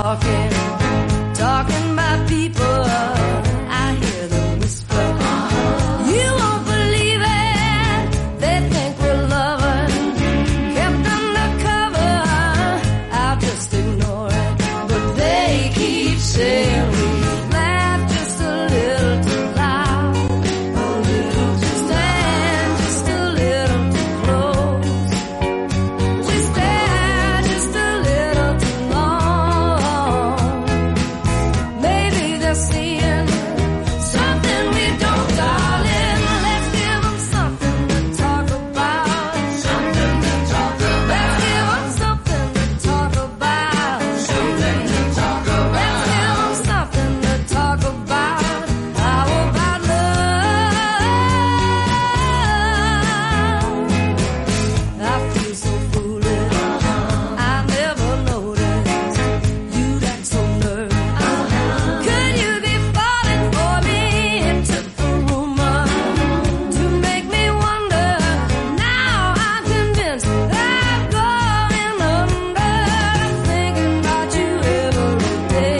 talking about people. I hear them whisper. You won't believe it. They think we're loving, kept undercover. I'll just ignore it, but they keep saying we laugh just a little too loud, a little too stand, just a little too close. We stare just a little too long. Maybe they're seeing something we don't, darling. Let's give them something to talk about. Something to talk about. Let's give them something to talk about. Something to talk about. Let's give them something to talk about. How about love? I feel so foolish. I never noticed you'd act so nervous. Could you be falling for me? It took a rumor to make me wonder. Now I'm convinced I'm going under. Thinking about you every day,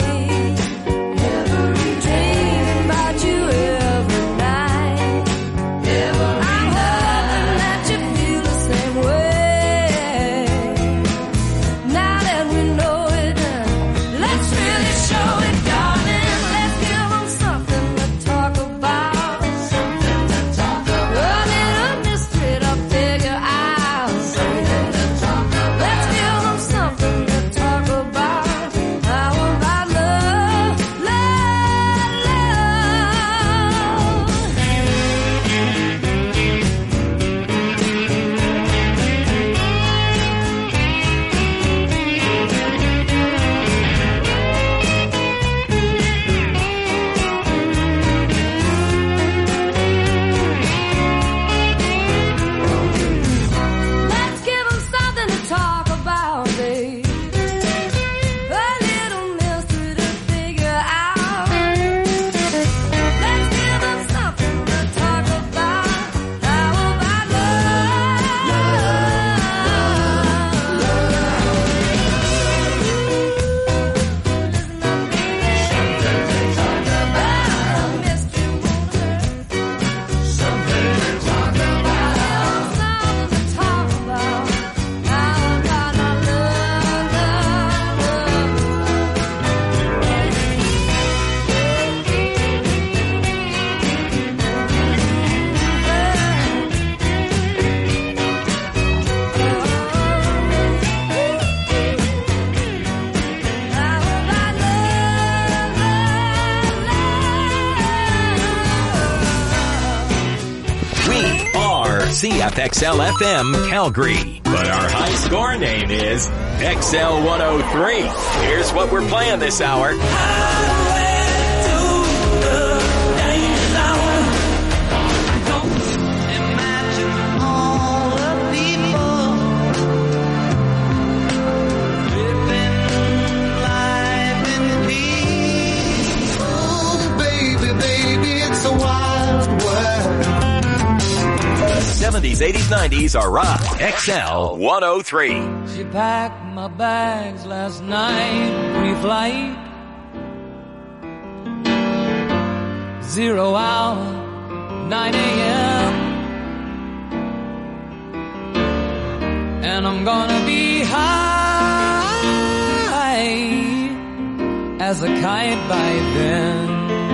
dreaming about you every night. I'm hoping that you feel the same way. Now that we know it, let's really show it, darling. Let's give them something to talk about. Something to talk about. A little mystery to figure out. Something to talk about. Let's give them something to talk about. How about love, love, love? Let's give them something to talk about, babe. A little mystery to figure out. Let's give them something to talk about. How about We are CFXL FM Calgary, but our high score name is XL 103. Here's what we're playing this hour. Baby, it's a wild world. 70s, 80s, 90s are rock. XL 103. She packed my bags last night, pre-flight. 0 hour, 9 a.m. And I'm gonna be high as a kite by then.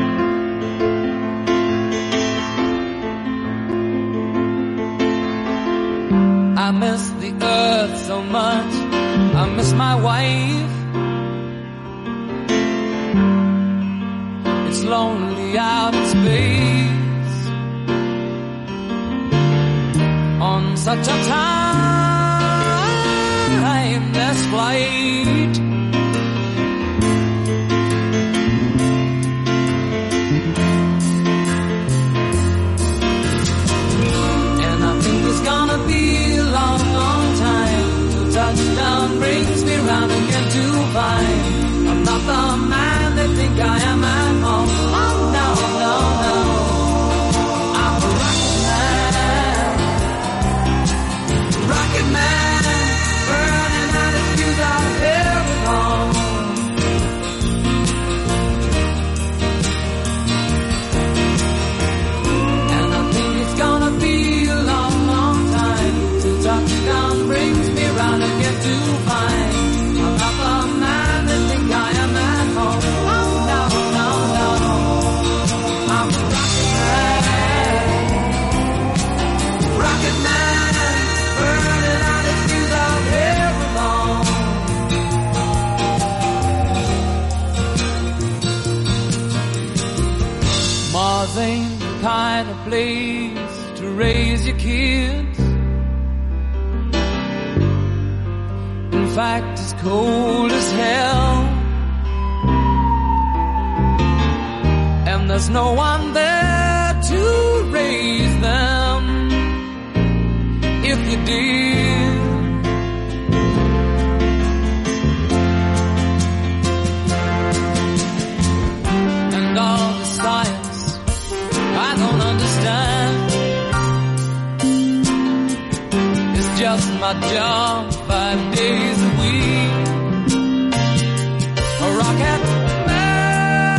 I miss the earth so much. I miss my wife. It's lonely out in space on such a timeless flight. And I think it's gonna be a long, long time till touchdown brings me round again to find I'm not the man they think I am at home. Oh no, no, no, I'm a rocket man. This ain't the kind of place to raise your kids. In fact, it's cold as hell, and there's no one there to raise them if you did. And all the science I don't understand, it's just my job 5 days a week. A rocket man,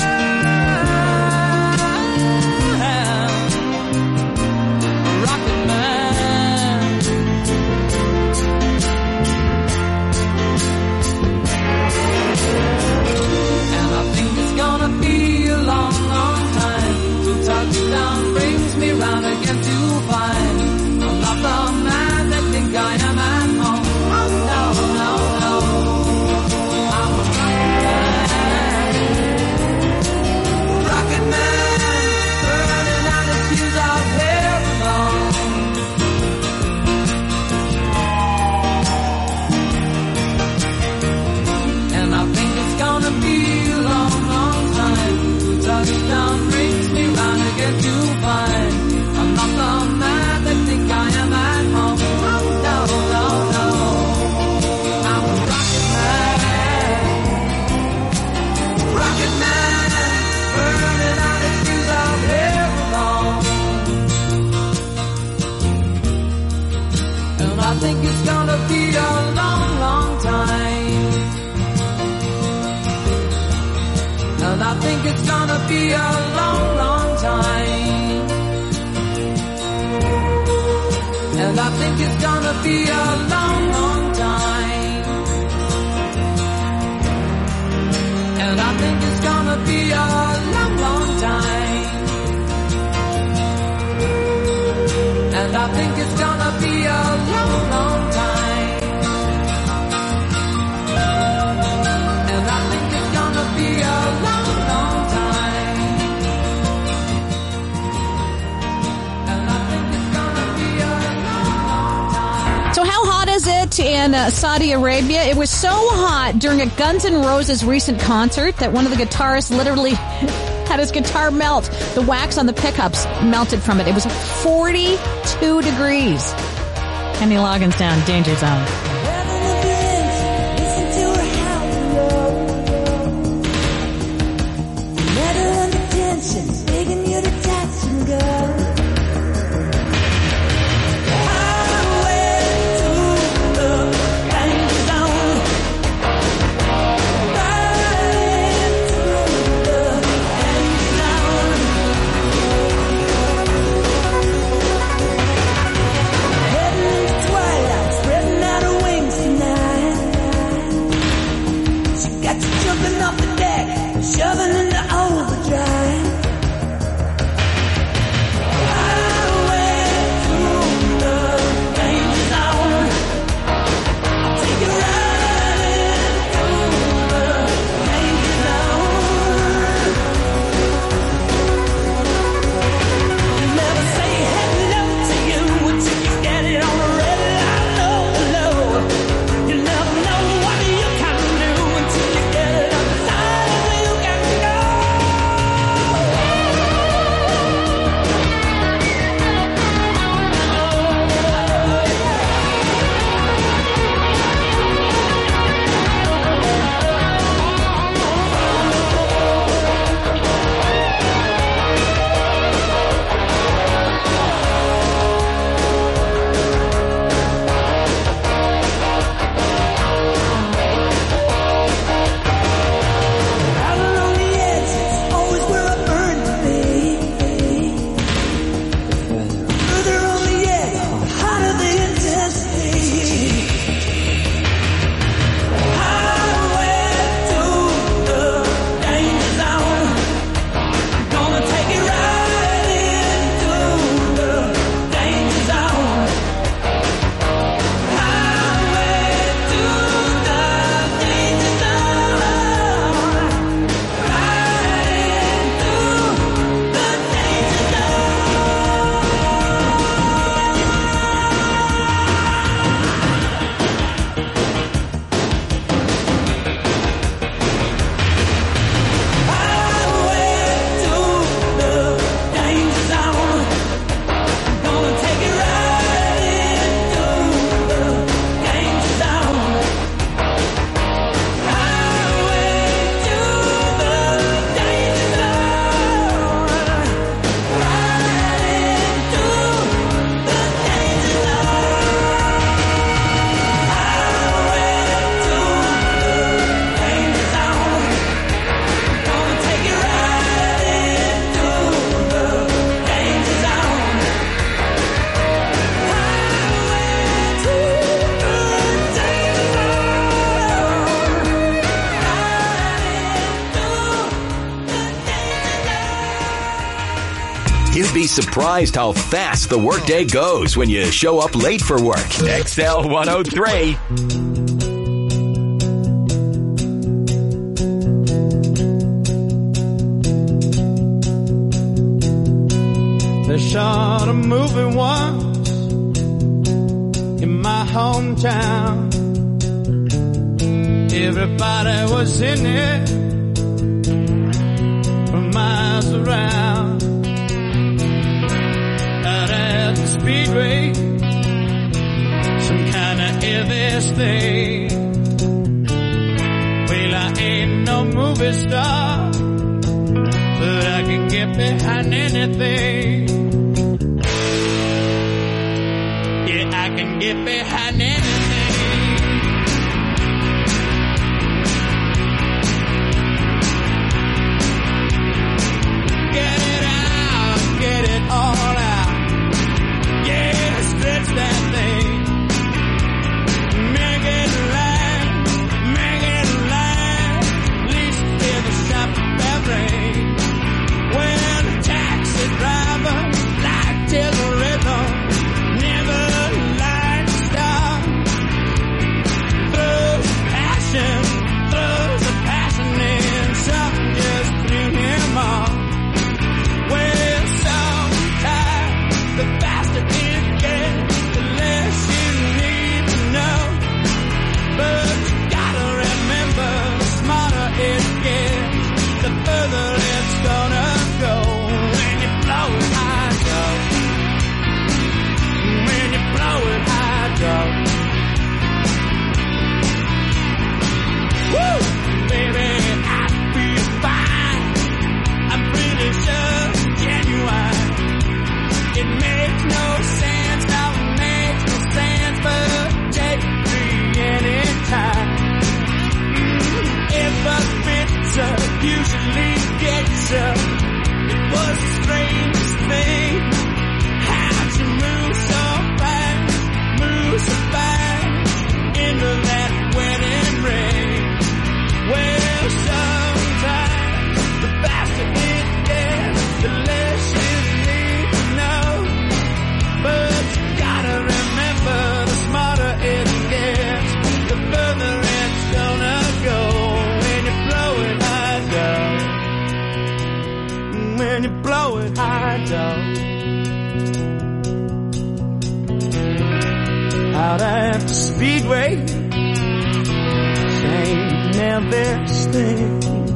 a rocket man. And I think it's gonna be a long, long time till touchdown brings me round again to find I'm not the man that think I am at home. Oh no, no, no, I'm a rocket man, burning out the fuse I've ever known. And I think it's gonna be a long, long time till touchdown brings me round again to find I'm not the man that think I am at home. Oh no, no, no, I'm a rocket man, burning out the fuse I've ever known. And I think it's gonna be a long, long time. And I think it's gonna be a long, long time. And I think it's gonna be a long, long time. And I think it's gonna be a long, long time. And I think it's gonna be a long, long time. And I think it's gonna be a long, long time. And I think it's gonna be a long, long time. So how hot is it in Saudi Arabia? It was so hot during a Guns N' Roses recent concert that one of the guitarists literally had his guitar melt. The wax on the pickups melted from it. It was 42 degrees. Kenny Loggins down, Danger Zone. Shoving into overdrive. Highway through the danger zone. I'll take you riding through the danger zone. You never say hello to you until you get it on the red light, low, low. You never know what you can do until you get it on the line. You got to go. You'd be surprised how fast the workday goes when you show up late for work. XL 103. They shot a movie once in my hometown. Everybody was in it for miles around. Out at the speedway, some kind of Elvis thing. Well, I ain't no movie star, but I can get behind anything. Yeah, I can get behind anything. Get it out, get it all out. Yeah, stretch that thing. Make it last, make it last. At least hear the shop bell ring. When a taxi driver like till the rhythm, never like to stop. Throws the passion in, something just threw him off. Well, sometimes the faster it gets, the less you need to know. But you gotta remember, the smarter it gets, the further it's gonna go. When you blow it high, go. When you blow it high, go. Woo! Baby, I feel fine. I'm pretty sure it's genuine. It makes no sense, now it makes no sense, but take me anytime. If a picture usually gets you, it was the strangest thing. How'd you move so fast into that wedding ring? Well, sometimes the faster it gets, the less you need to know. But you gotta remember, the smarter it gets, the further it's gonna go. When you blow it high down, when you blow it high down. Out at the speedway, same Elvis thing.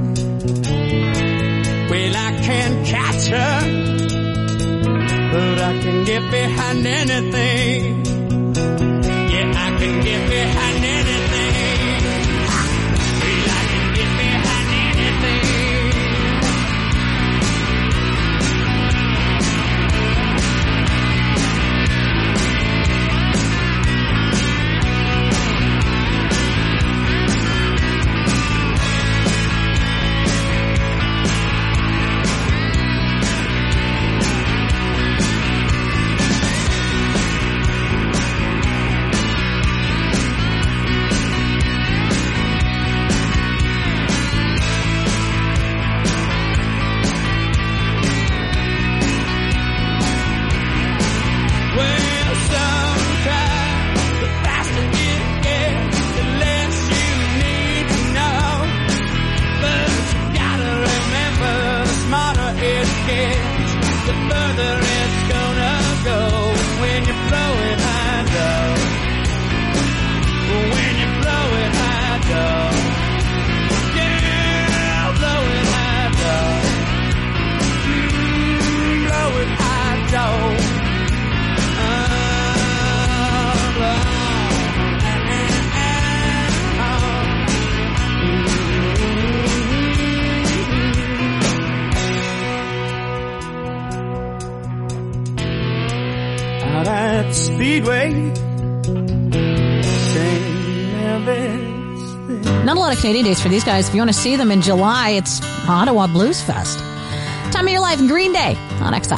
Well, I can't catch her, but I can get behind anything. Yeah, I can get behind anything. Well, I can get behind anything. Speedway. Not a lot of Canadian dates for these guys. If you want to see them in July, it's Ottawa Blues Fest. Time of Your Life, Green Day on XL.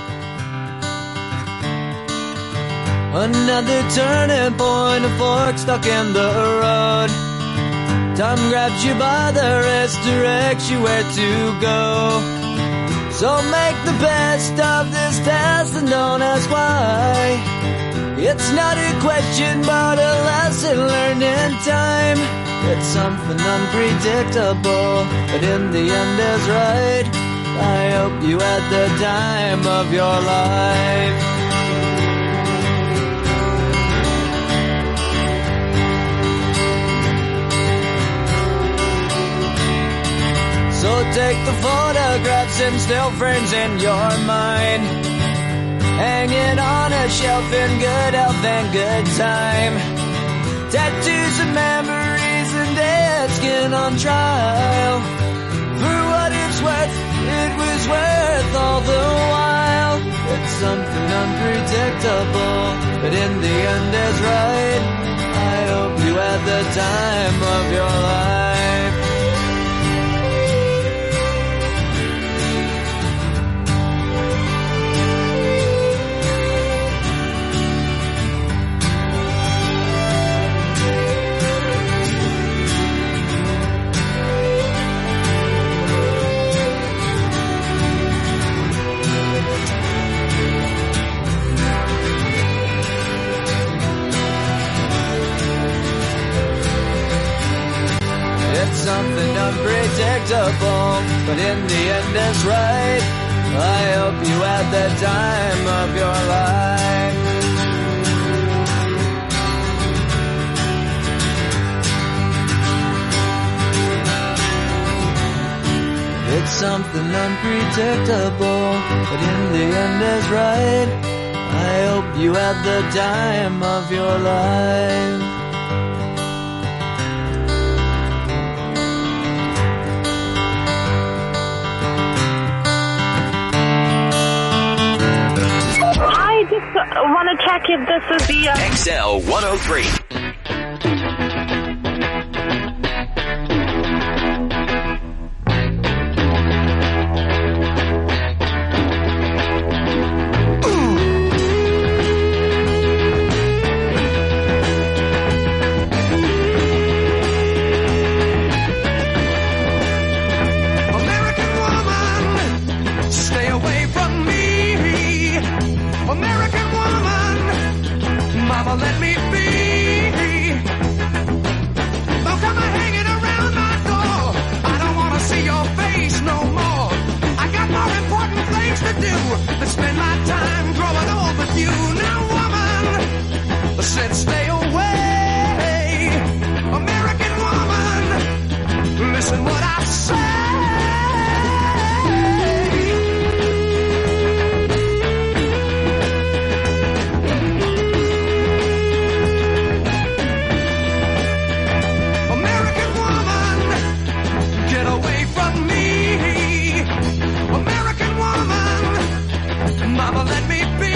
Another turning point, a fork stuck in the road. Time grabs you by the wrist, directs you where to go. So make the best of this test and don't ask why. It's not a question but a lesson learned in time. It's something unpredictable, but in the end is right. I hope you had the time of your life. So take the photographs and still frames in your mind. Hang it on a shelf in good health and good time. Tattoos and memories and dead skin on trial. For what it's worth, it was worth all the while. It's something unpredictable, but in the end is right. I hope you had the time of your life. Something unpredictable, but in the end is right. I hope you had the time of your life. It's something unpredictable, but in the end is right. I hope you had the time of your life. I just want to check if this is the... XL 103. Let me be. Don't come hanging around my door. I don't want to see your face no more. I got more important things to do than spend my time growing old with you. Now, woman, I said stay away. American woman, listen what I say. Mama, let me be.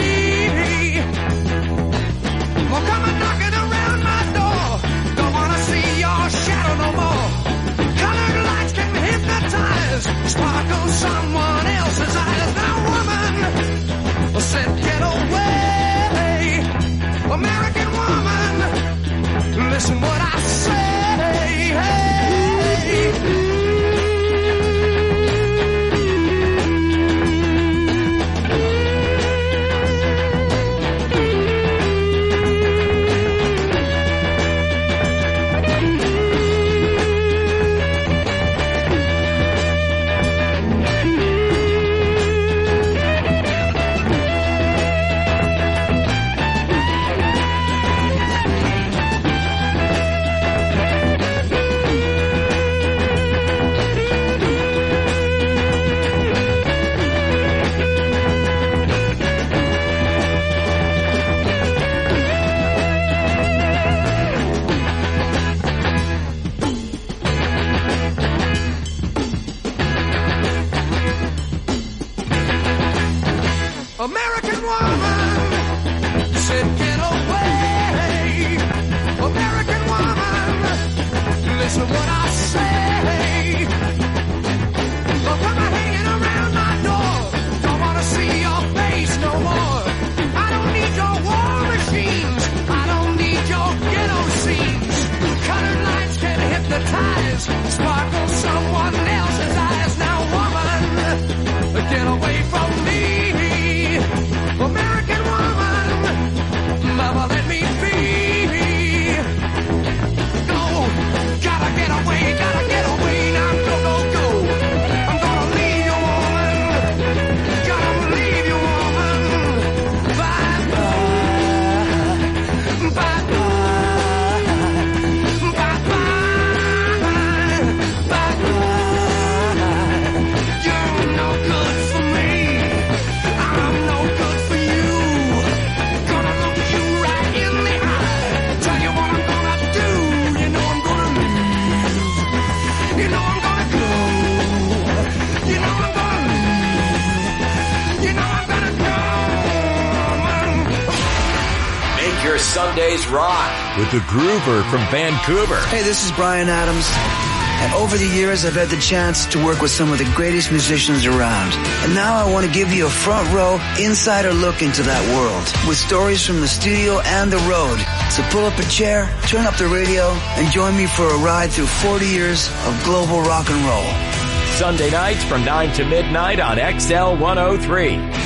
Well, come on knocking around my door. Don't wanna see your shadow no more. Colored lights can hit the Make your Sundays rock with the Groover from Vancouver. Hey, this is Bryan Adams. And over the years, I've had the chance to work with some of the greatest musicians around. And now I want to give you a front row, insider look into that world with stories from the studio and the road. So pull up a chair, turn up the radio, and join me for a ride through 40 years of global rock and roll. Sunday nights from 9 to midnight on XL 103.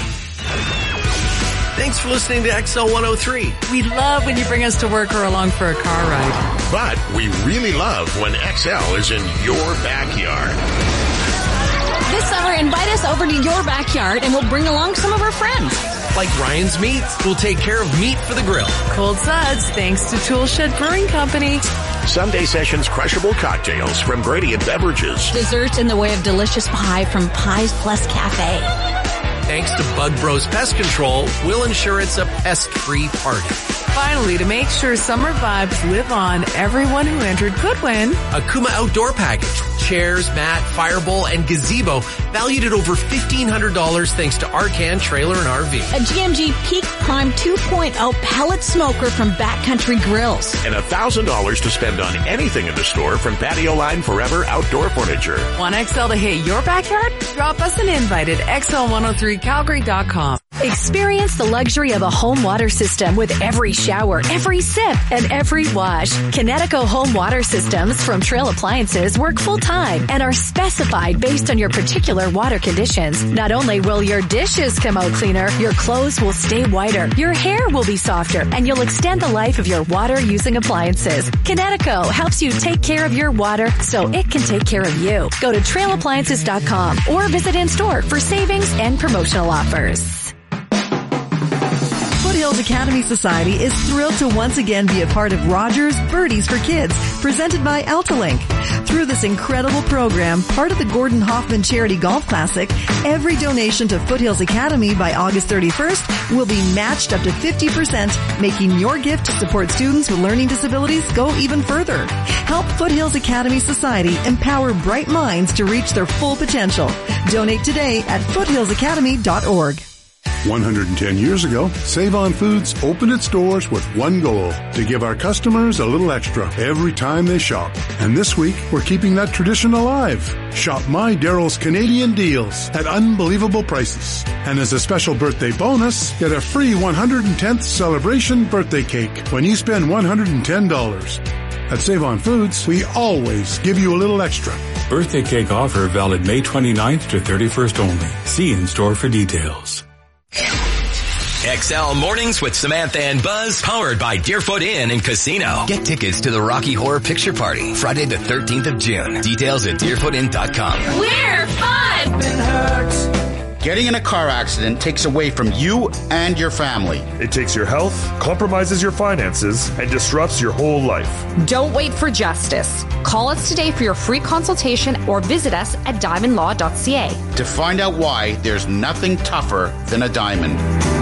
Thanks for listening to XL 103. We love when you bring us to work or along for a car ride. But we really love when XL is in your backyard. This summer, invite us over to your backyard and we'll bring along some of our friends. Like Ryan's Meat, we'll take care of meat for the grill. Cold Suds, thanks to Toolshed Brewing Company. Sunday Sessions crushable cocktails from Gradient Beverages. Desserts in the way of delicious pie from Pies Plus Cafe. Thanks to Bug Bros Pest Control, we'll ensure it's a pest-free party. Finally, to make sure summer vibes live on, everyone who entered could win a Kuma Outdoor Package. Chairs, mat, firebowl, and gazebo valued at over $1,500 thanks to Arcan Trailer and RV. A GMG Peak Prime 2.0 pellet smoker from Backcountry Grills. And $1,000 to spend on anything in the store from Patio Line Forever Outdoor Furniture. Want XL to hit your backyard? Drop us an invite at XL103Calgary.com. Experience the luxury of a home water system with every shower, every sip, and every wash. Kinetico home water systems from Trail Appliances work full-time and are specified based on your particular water conditions. Not only will your dishes come out cleaner, your clothes will stay whiter, your hair will be softer, and you'll extend the life of your water-using appliances. Kinetico helps you take care of your water so it can take care of you. Go to trailappliances.com or visit in-store for savings and promotional offers. Foothills Academy Society is thrilled to once again be a part of Rogers Birdies for Kids, presented by AltaLink. Through this incredible program, part of the Gordon Hoffman Charity Golf Classic, every donation to Foothills Academy by August 31st will be matched up to 50%, making your gift to support students with learning disabilities go even further. Help Foothills Academy Society empower bright minds to reach their full potential. Donate today at foothillsacademy.org. 110 years ago, Save-On Foods opened its doors with one goal, to give our customers a little extra every time they shop. And this week, we're keeping that tradition alive. Shop My Daryl's Canadian deals at unbelievable prices. And as a special birthday bonus, get a free 110th celebration birthday cake when you spend $110. At Save-On Foods, we always give you a little extra. Birthday cake offer valid May 29th to 31st only. See in-store for details. XL Mornings with Samantha and Buzz, powered by Deerfoot Inn and Casino. Get tickets to the Rocky Horror Picture Party, Friday the 13th of June. Details at deerfootin.com. We're fun! Been hurt. Getting in a car accident takes away from you and your family. It takes your health, compromises your finances, and disrupts your whole life. Don't wait for justice. Call us today for your free consultation or visit us at diamondlaw.ca. To find out why there's nothing tougher than a diamond.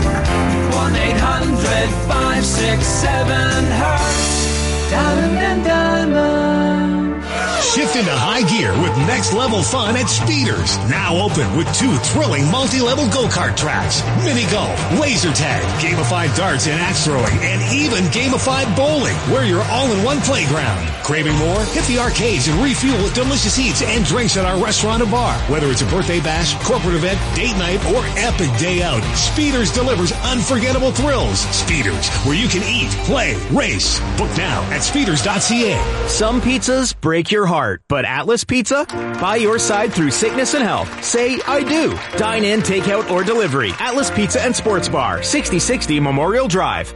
1-800-567-HURT. Diamond and Diamond. Shift into high gear with next level fun at Speeders. Now open with 2 thrilling multi-level go-kart tracks, mini golf, laser tag, gamified darts and axe throwing, and even gamified bowling, where you're all in one playground. Craving more? Hit the arcades and refuel with delicious eats and drinks at our restaurant and bar. Whether it's a birthday bash, corporate event, date night, or epic day out, Speeders delivers unforgettable thrills. Speeders, where you can eat, play, race. Book now at speeders.ca. Some pizzas break your heart, but Atlas Pizza, by your side through sickness and health. Say, I do. Dine in, takeout, or delivery. Atlas Pizza and Sports Bar, 6060 Memorial Drive.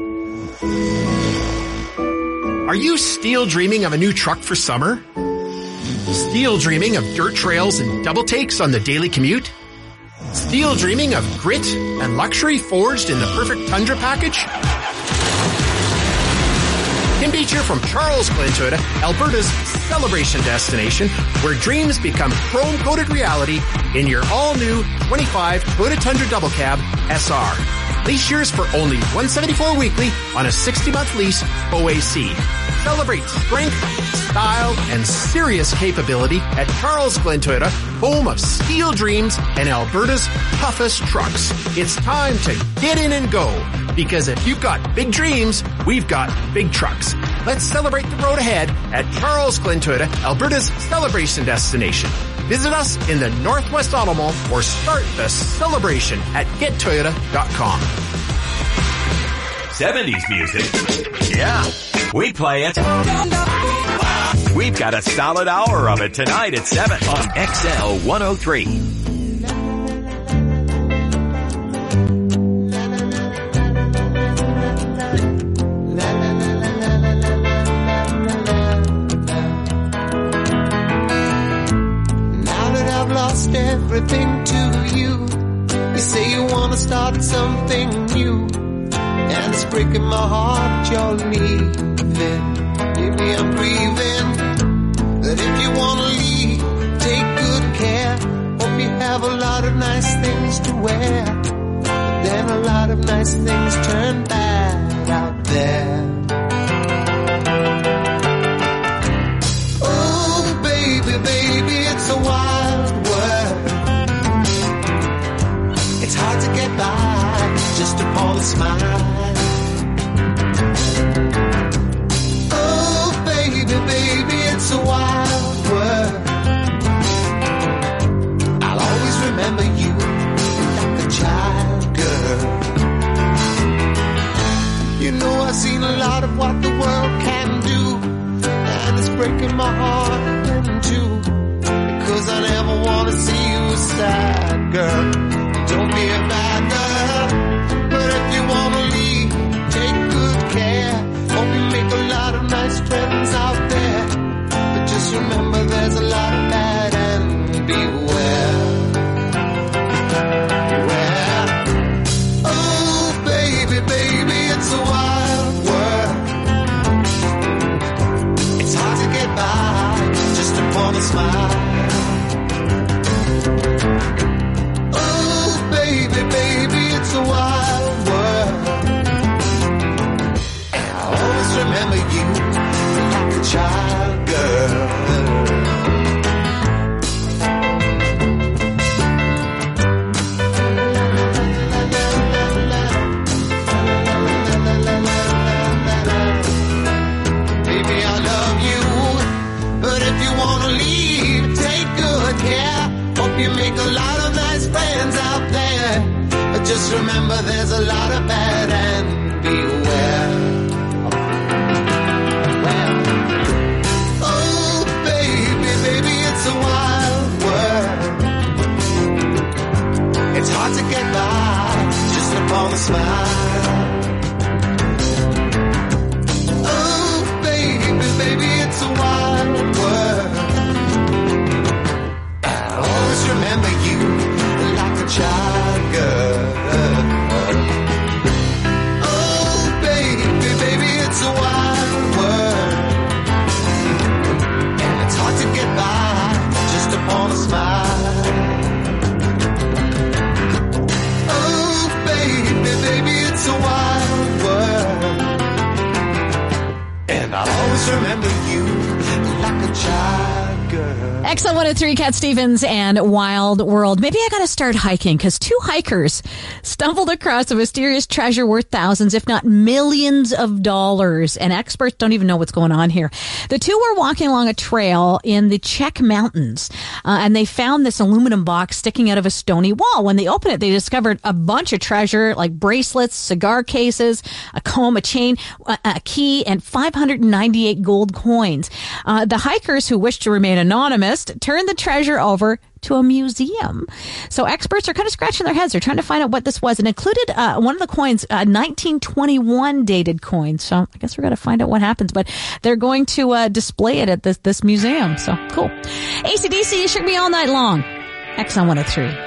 Are you still dreaming of a new truck for summer? Still dreaming of dirt trails and double takes on the daily commute? Still dreaming of grit and luxury forged in the perfect Tundra package? Kim Beach here from Charles Glen Toyota, Alberta's celebration destination, where dreams become chrome-coated reality in your all-new 25 Toyota Tundra Double Cab SR. Lease yours for only $174 weekly on a 60-month lease OAC. Celebrate strength, style, and serious capability at Charles Glenn Toyota, home of Steel Dreams and Alberta's toughest trucks. It's time to get in and go, because if you've got big dreams, we've got big trucks. Let's celebrate the road ahead at Charles Glenn Toyota, Alberta's celebration destination. Visit us in the Northwest Auto Mall or start the celebration at gettoyota.com. 70s music. Yeah, we play it. We've got a solid hour of it tonight at 7 on XL 103. Now that I've lost everything to you, you say you want to start something new. And it's breaking my heart you're leaving. Maybe I'm grieving. But if you want to leave, take good care. Hope you have a lot of nice things to wear. But then a lot of nice things turn bad out there. Oh, baby, baby, it's a wild world. It's hard to get by just upon a smile. Baby, it's a wild world. I'll always remember you like a child girl. You know I've seen a lot of what the world can do, and it's breaking my heart in two, because I never want to see you sad, girl. Don't be a bad girl, but if you want to leave, take good care. Hope you make a lot of nice friends out there, but just remember there's a lot of bad and beware. Beware. Oh, baby, baby, it's a wild world. It's hard to get by just upon a smile. Oh, baby, baby, it's a wild world. Always remember you like a child girl. Baby, I love you, but if you want to leave, take good care. Hope you make a lot of nice friends out there, but just remember there's a lot of bad and beware. It's a wild world. It's hard to get by just upon a smile. Oh, baby, baby, it's a wild world. I'll always remember you like a child girl. Oh, baby, baby, it's a wild world. And it's hard to get by upon a smile. Oh, baby, baby, it's a wild world. And I'll always remember you like a child girl. XL 103, Cat Stevens and Wild World. Maybe I gotta start hiking, because two hikers stumbled across a mysterious treasure worth thousands, if not millions of dollars, and experts don't even know what's going on here. The two were walking along a trail in the Czech Mountains, and they found this aluminum box sticking out of a stony wall. When they opened it, they discovered a bunch of treasure, like bracelets, cigar cases, a comb, a chain, a key, and 598 gold coins. The hikers, who wished to remain anonymous, turned the treasure over to a museum. So experts are kind of scratching their heads. They're trying to find out what this was. It included one of the coins, 1921 dated coin. So I guess we're going to find out what happens. But they're going to display it at this museum. So cool. AC/DC should be all night long. XL 103.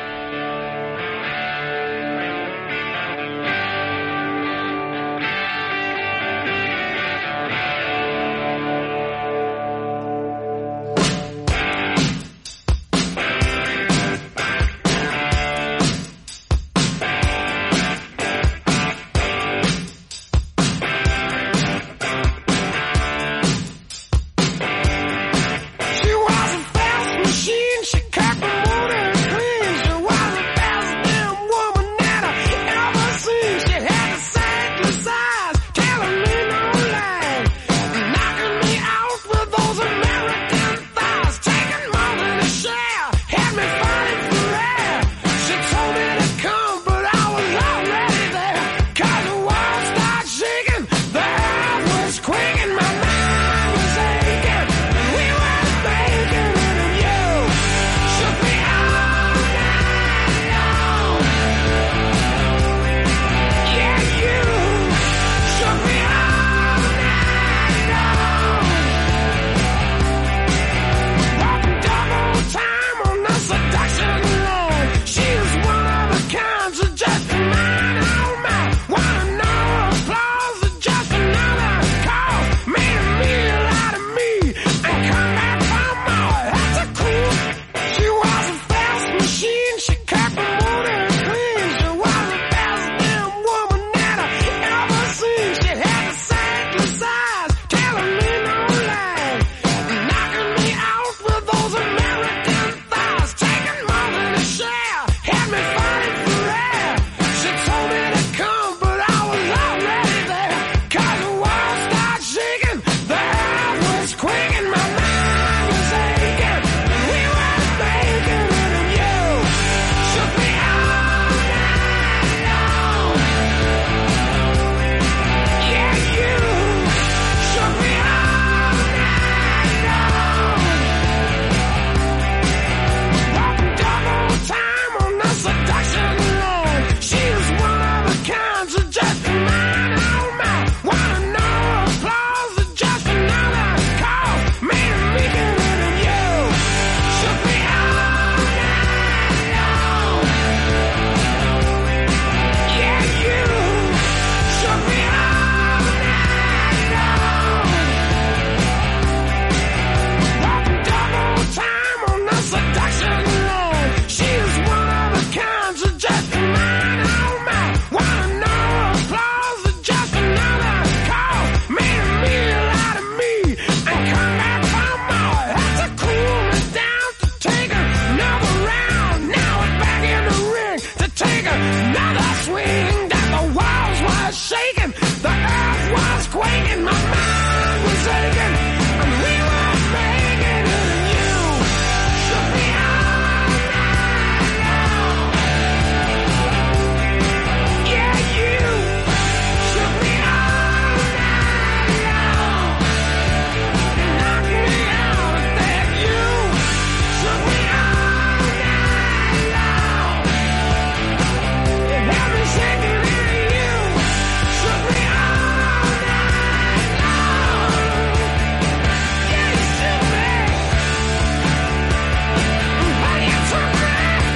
ducks in a row. She's one of a kind, so just mine, oh my. Wanna know applause or just another call? Made a meal out of me and come back for more. Had to cool me down to take another round. Now we're back in the ring to take another swing. That the walls was shaking, the earth was quaking, my mind was aching, and we were making it. And you shook me all night long. Yeah, you shook me all night long. You knocked me out of that. You shook me all night long. You had me shaking, and you shook me all night long. Yeah, you shook me. But you took me.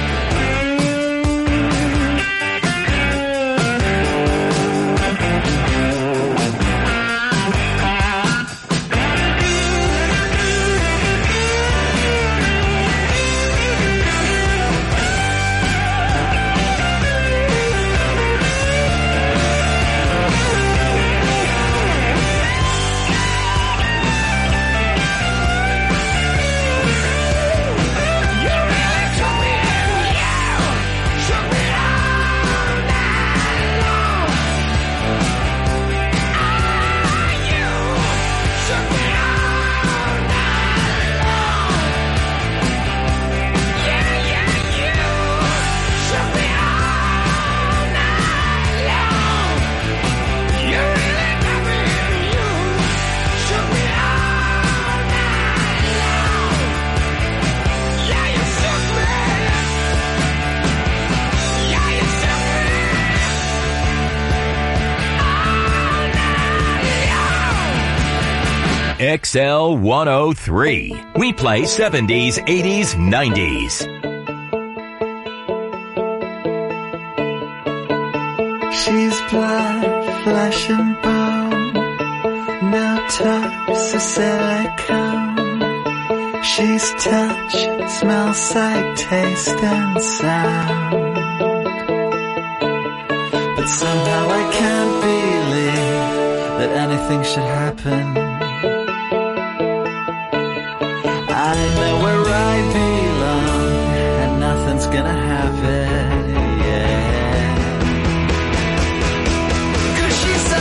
You really took me in. You shook me all night long. Ah, you shook me all night long. Yeah, yeah, you shook me all night long. You really got me in. You shook me all night long. Yeah, you shook me. Yeah, you shook me all night long. XL 103. We play 70s, 80s, 90s. She's blood, flesh and bone, no toes or silicone. She's touch, smell, sight, taste and sound. But somehow I can't believe that anything should happen. I know where I belong and nothing's gonna happen, yeah. 'Cause she's so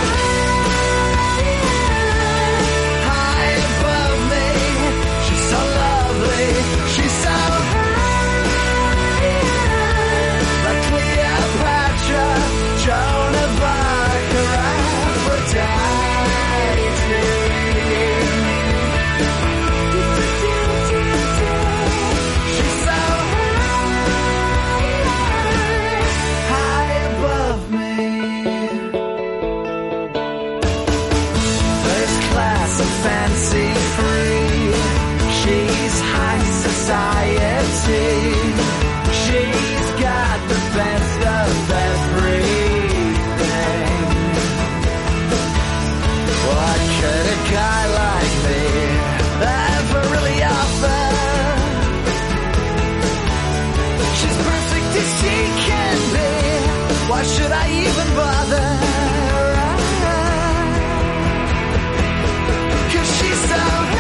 high above me. She's so lovely. She's so high, like Cleopatra, Joan of Arc, or Aphrodite. She's so high above me. First class and fancy free. She's high society. She's got the best of everything. What could a guy like me ever really offer? She's perfect as she can be. Why should I even bother? 'Cause she's so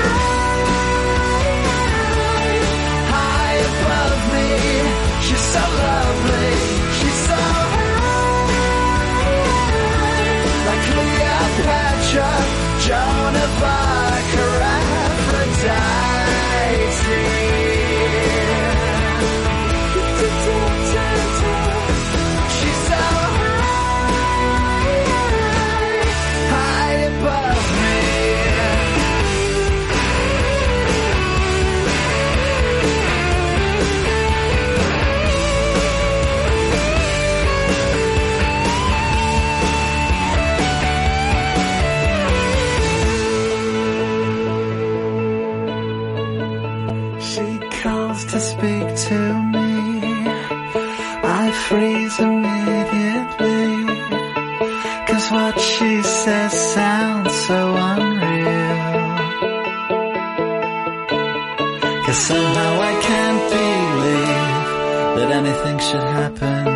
high above me. She's so lovely. She's so high, like Cleopatra, Joan of Arc, or Aphrodite. She's so high above me. She calls to speak to me. I freeze immediately. 'Cause what she says sounds so unreal. 'Cause somehow I can't should happen.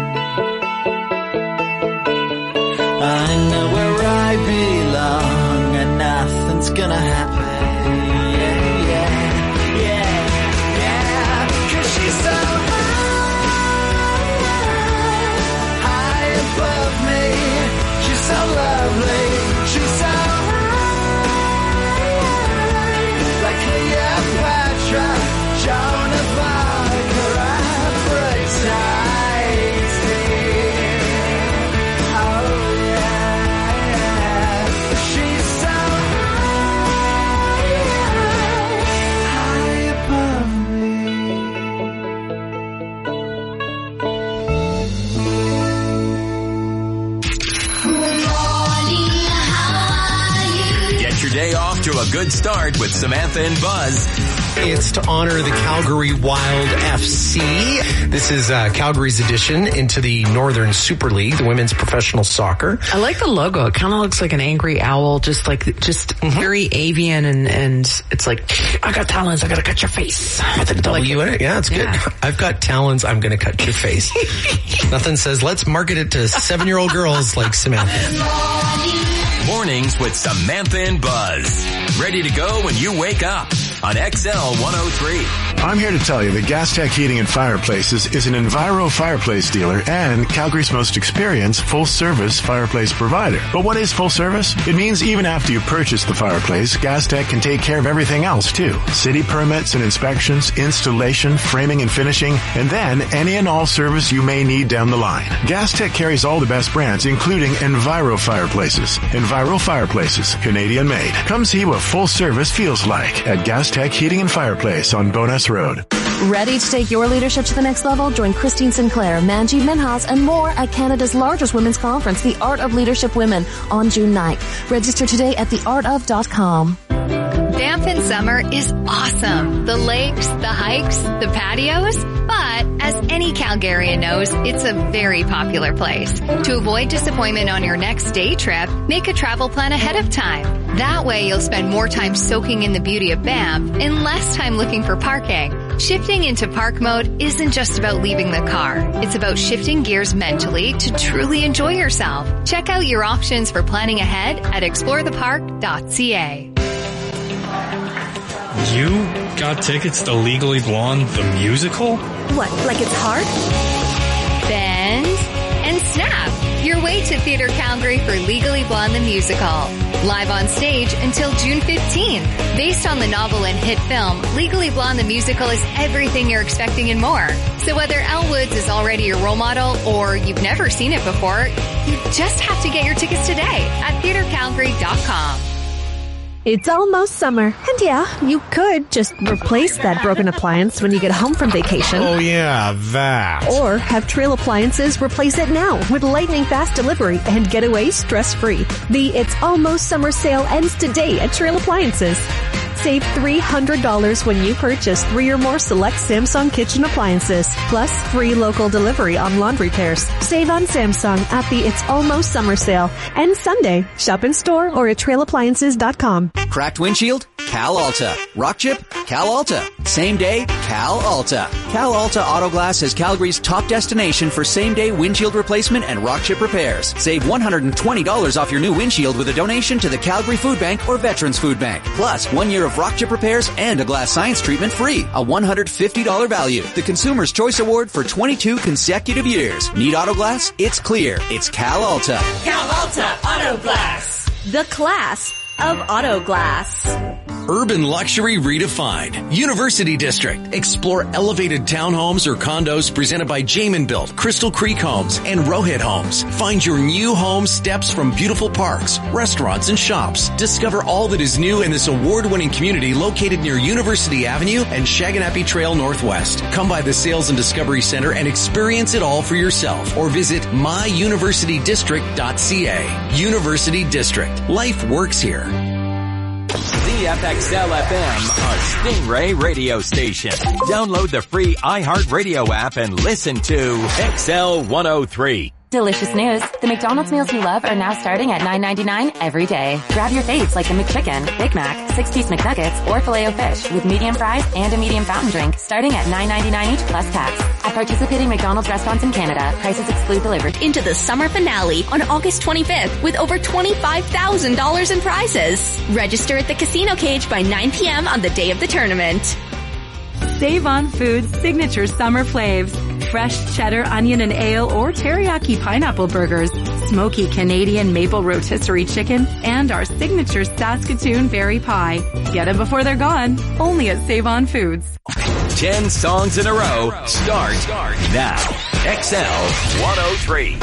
I know where I belong and nothing's gonna happen. Yeah, 'cause she's so high above me. She's so lovely. She's so high, like Cleopatra, Joan of Arc, or Aphrodite. Oh yeah, she's so high above me. Get your day off to a good start with Samantha and Buzz. It's to honor the Calgary Wild FC. This is Calgary's addition into the Northern Super League, the women's professional soccer. I like the logo. It kind of looks like an angry owl, just very avian, and it's like, I got talons, I gotta cut your face. With a W in it? Yeah, it's good. Yeah. I've got talons, I'm gonna cut your face. Nothing says, let's market it to 7-year-old girls like Samantha. Mornings with Samantha and Buzz. Ready to go when you wake up on XL 103. I'm here to tell you that Gastech Heating and Fireplaces is an Enviro fireplace dealer and Calgary's most experienced full-service fireplace provider. But what is full service? It means even after you purchase the fireplace, Gastech can take care of everything else too. City permits and inspections, installation, framing and finishing, and then any and all service you may need down the line. Gastech carries all the best brands, including Enviro fireplaces. Enviro fireplaces, Canadian made. Come see what full service feels like at Gastech Heating and Fireplace on Bowness Road. Ready to take your leadership to the next level? Join Christine Sinclair, Manjeet Minhas, and more at Canada's largest women's conference, The Art of Leadership Women, on June 9th. Register today at theartof.com. Banff in summer is awesome. The lakes, the hikes, the patios. But as any Calgarian knows, it's a very popular place. To avoid disappointment on your next day trip, make a travel plan ahead of time. That way you'll spend more time soaking in the beauty of Banff and less time looking for parking. Shifting into park mode isn't just about leaving the car. It's about shifting gears mentally to truly enjoy yourself. Check out your options for planning ahead at explorethepark.ca. You got tickets to Legally Blonde, the musical? What, like it's hard? Bend and snap. Your way to Theatre Calgary for Legally Blonde the musical. Live on stage until June 15th. Based on the novel and hit film, Legally Blonde the musical is everything you're expecting and more. So whether Elle Woods is already your role model or you've never seen it before, you just have to get your tickets today at theatrecalgary.com. It's almost summer, and yeah, you could just replace that broken appliance when you get home from vacation. Oh yeah, that. Or have Trail Appliances replace it now with lightning fast delivery and get away stress-free. The It's Almost Summer sale ends today at Trail Appliances. Save $300 when you purchase 3 or more select Samsung kitchen appliances, plus free local delivery on laundry repairs. Save on Samsung at the It's Almost Summer sale. And Sunday, shop in store or at trailappliances.com. Cracked windshield? Cal Alta. Rock chip? Cal Alta. Same day? Cal Alta. Cal Alta Auto Glass is Calgary's top destination for same-day windshield replacement and rock chip repairs. Save $120 off your new windshield with a donation to the Calgary Food Bank or Veterans Food Bank. Plus, 1 year of rock chip repairs and a glass science treatment free. A $150 value. The Consumer's Choice Award for 22 consecutive years. Need auto glass? It's clear. It's Cal Alta. Cal Alta Auto Glass. The class of auto glass. Urban luxury redefined. University District. Explore elevated townhomes or condos presented by Jamin Built, Crystal Creek Homes, and Rohit Homes. Find your new home steps from beautiful parks, restaurants, and shops. Discover all that is new in this award-winning community located near University Avenue and Shaganappi Trail Northwest. Come by the Sales and Discovery Center and experience it all for yourself, or visit myuniversitydistrict.ca. University District. Life works here. CFXL FM, a Stingray radio station. Download the free iHeartRadio app and listen to XL 103. Delicious news. The McDonald's meals you love are now starting at $9.99 every day. Grab your faves like the McChicken, Big Mac, 6-piece McNuggets, or Filet-O-Fish with medium fries and a medium fountain drink starting at $9.99 each plus tax. At participating McDonald's restaurants in Canada, prices exclude delivery. Into the summer finale on August 25th with over $25,000 in prizes. Register at the Casino Cage by 9 p.m. on the day of the tournament. Save on Foods signature summer flaves. Fresh cheddar, onion and ale or teriyaki pineapple burgers, smoky Canadian maple rotisserie chicken, and our signature Saskatoon berry pie. Get them before they're gone. Only at Save on Foods. 10 songs in a row start now. XL 103.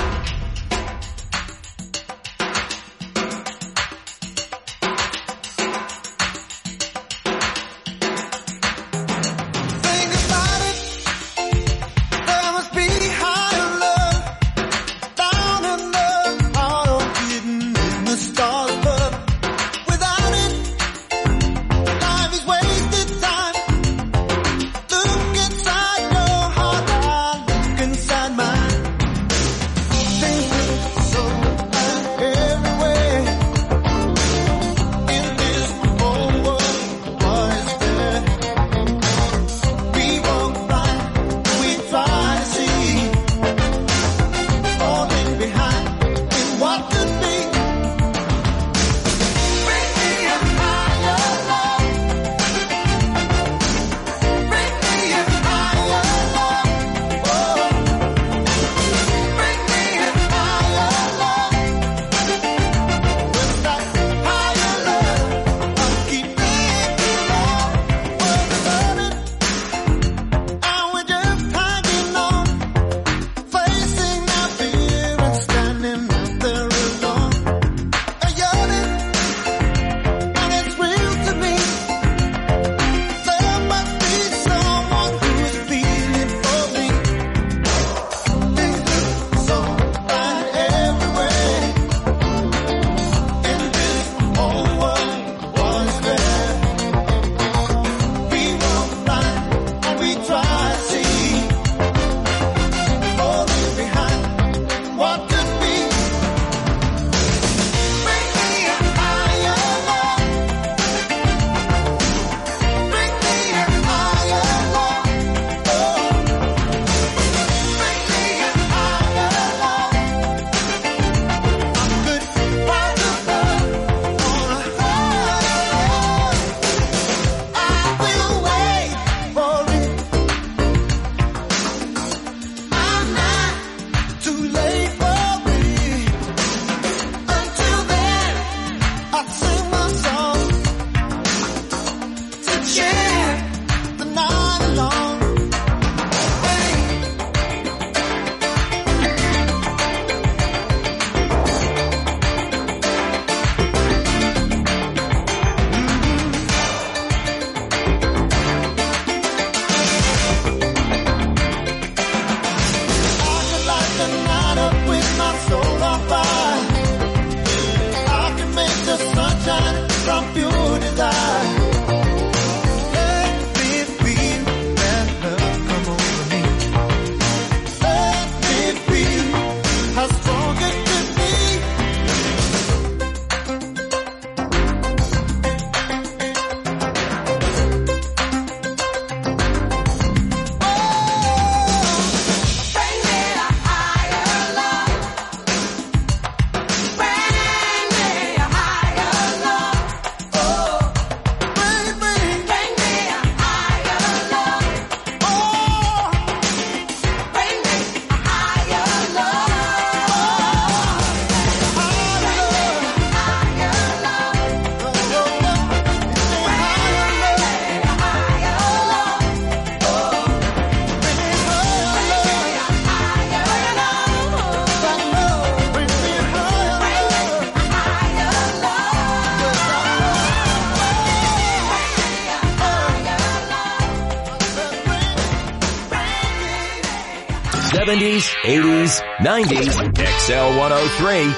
'70s, '80s, '90s, XL 103.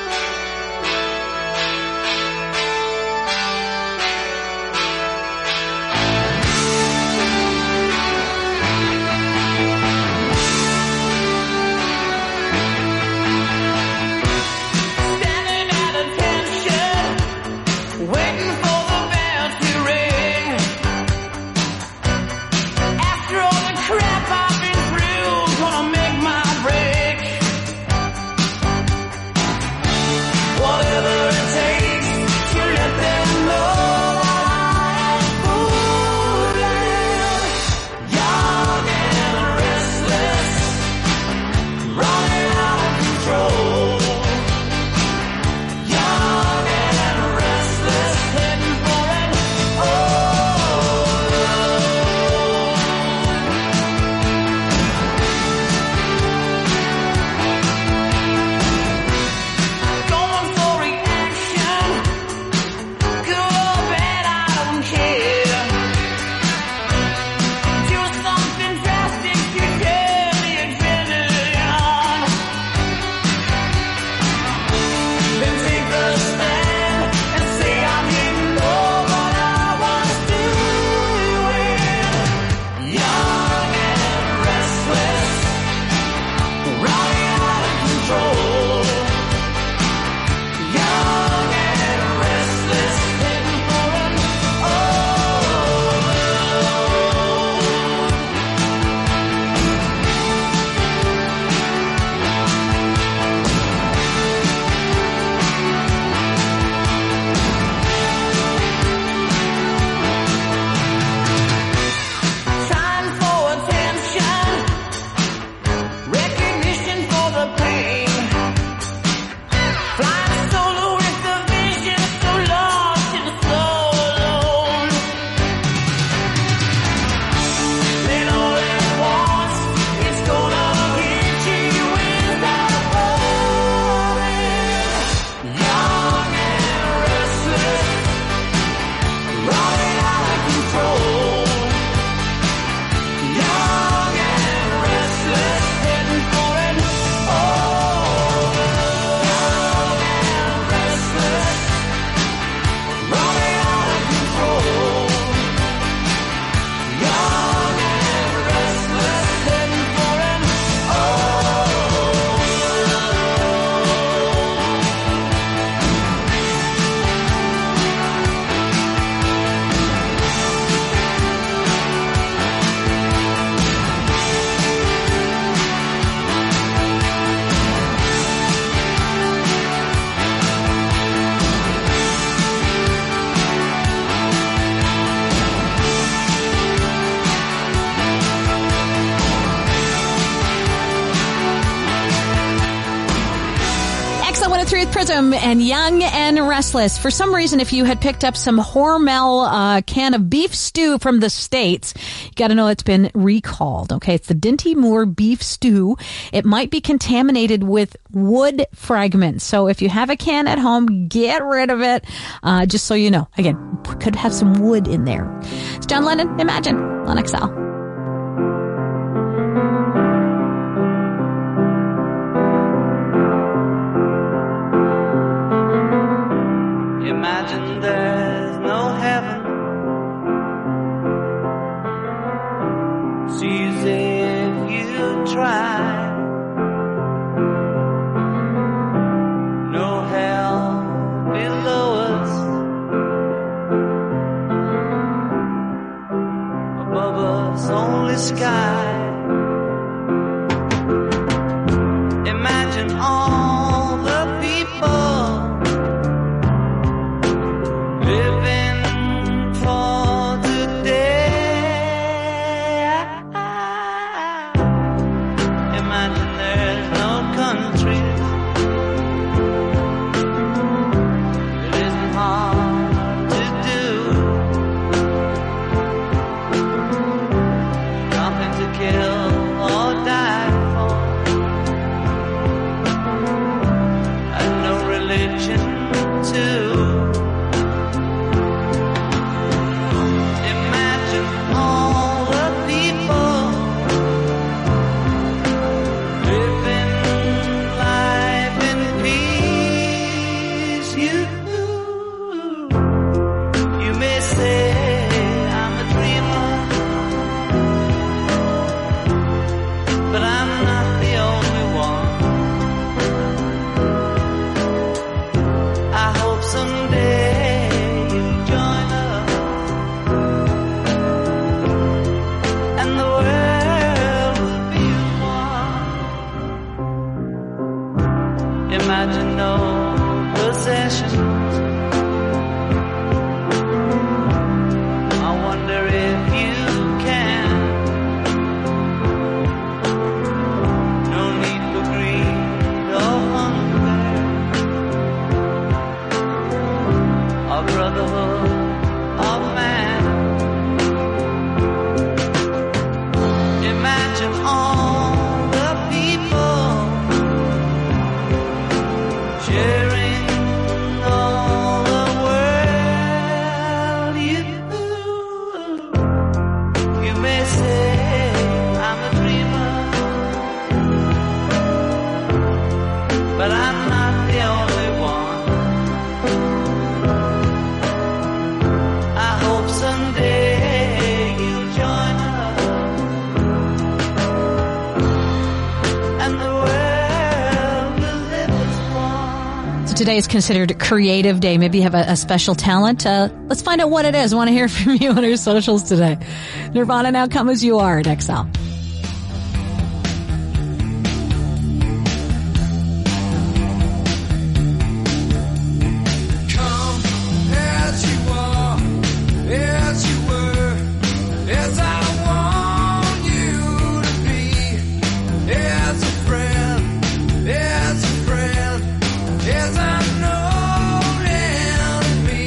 103 with Prism and Young and Restless. For some reason, if you had picked up some Hormel can of beef stew from the States, you got to know it's been recalled. Okay, it's the Dinty Moore beef stew. It might be contaminated with wood fragments. So if you have a can at home, get rid of it. Just so you know. Again, could have some wood in there. It's John Lennon, Imagine, on XL. Imagine there's no heaven. See as if you try. No hell below us. Above us only sky. Imagine all the people living for today. Imagine there's no countries. It isn't hard to do. Nothing to kill or die for. And no religion too. Imagine no possessions. I wonder if you can. No need for greed or hunger. Or brotherhood of man. Imagine all the people sharing all the world. You may say I'm a dreamer, but I'm not the only one. I hope someday you'll join us, and the world will live as one. Today is considered Creative Day. Maybe you have a special talent. Let's find out what it is. I want to hear from you on our socials today. Nirvana, Now Come As You Are at XL. Come as you are, as you were, as I want you to be, as a friend, as I know and me.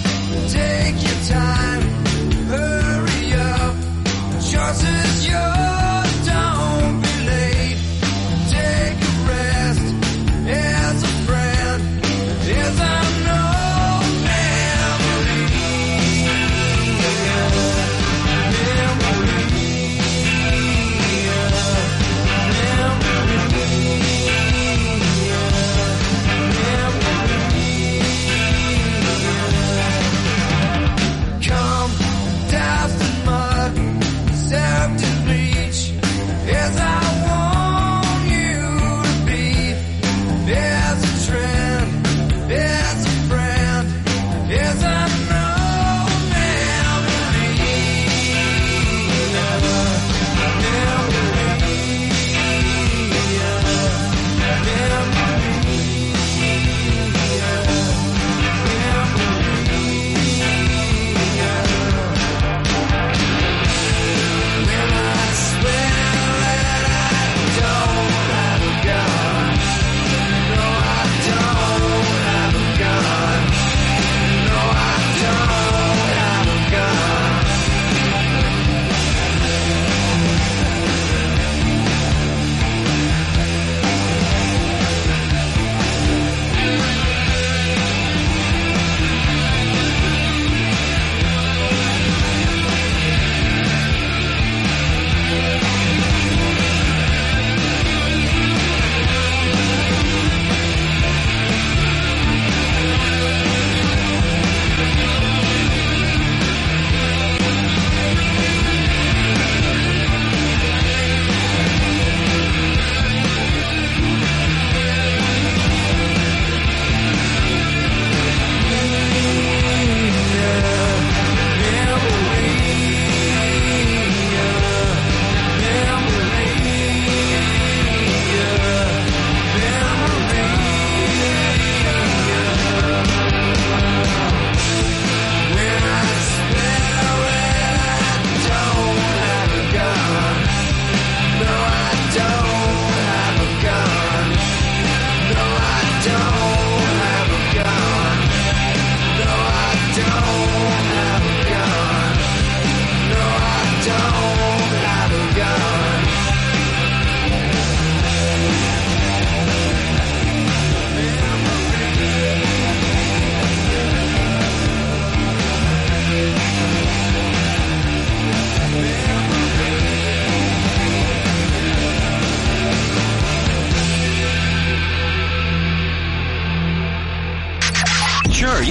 Take your time, hurry up, choice is yours.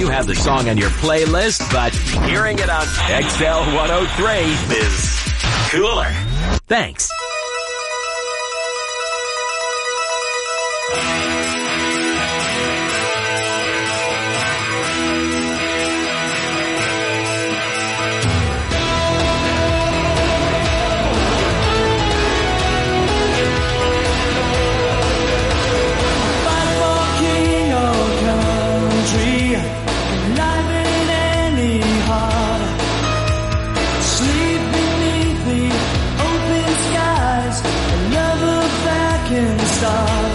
you have the song on your playlist, but hearing it on XL 103 is cooler. Thanks. Stars.